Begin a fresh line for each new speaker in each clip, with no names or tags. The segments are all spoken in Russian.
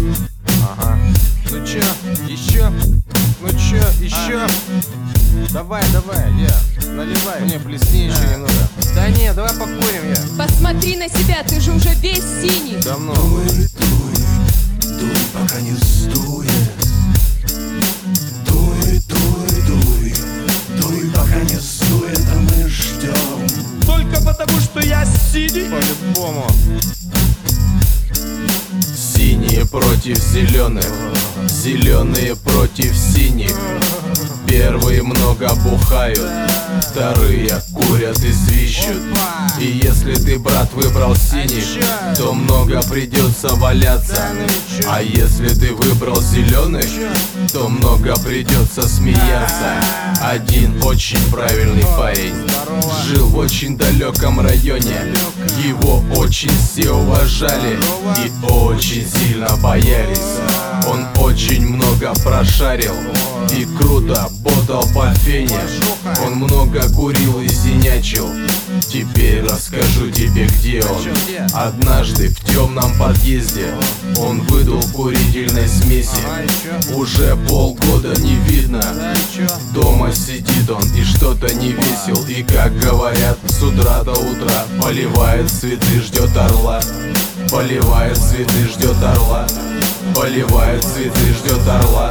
Ага. Ну чё, еще? Ну чё, еще? Давай, наливай. Мне плесни еще немного. Да не, давай покурим я.
Посмотри на себя, ты же уже весь синий.
Давно.
Дуй, пока не сдует. Дуй, пока не сдует, а мы ждем.
Только потому, что я синий.
По-любому.
Синие против зеленых, зеленые против синих. Первые много бухают, вторые курят и свищут. И если ты, брат, выбрал синих, то много придется валяться. А если ты выбрал зеленых, то много придется смеяться. Один очень правильный парень жил в очень далеком районе. Его очень все уважали и очень сильно боялись. Он очень много прошарил и круто ботал по фене. Он много курил и синячил. Теперь расскажу тебе, где он. Однажды в темном подъезде он выдул курительной смеси. Уже полгода не видно. Дома сидит он и что-то не весел. И как говорят, с утра до утра поливает цветы, ждет орла. Поливает цветы, ждет орла. Поливает цветы, ждет орла.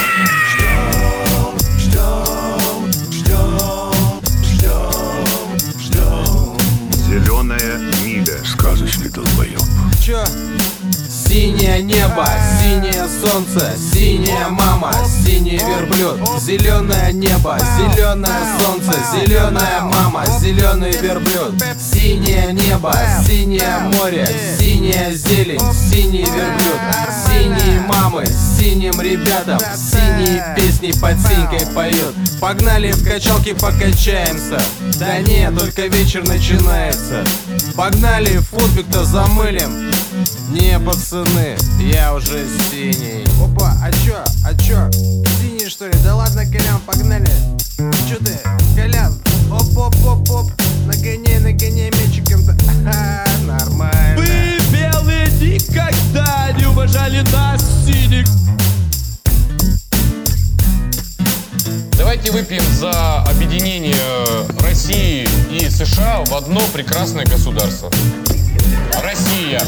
Зеленая миля.
Сказочный долбоеб.
Чё?
Синее небо, синее солнце, синяя мама, синий верблюд. Зеленое небо, зеленое солнце, зеленая мама, зеленый верблюд. Синее небо, синее море, синяя зелень, синий верблюд. Синие мамы с синим ребятам, синие песни под синькой поют. Погнали в качалке, покачаемся. Да не, только вечер начинается. Погнали в футбик-то замылим. Не, пацаны, я уже синий.
Опа, а чё? Синий что ли? Да ладно, Колян, погнали. Чё ты, Колян? Оп. Нагоняй мячиком-то. Ага, нормально.
Вы, белые, никогда не уважали нас, синих.
Давайте выпьем за объединение России и США в одно прекрасное государство. Россия.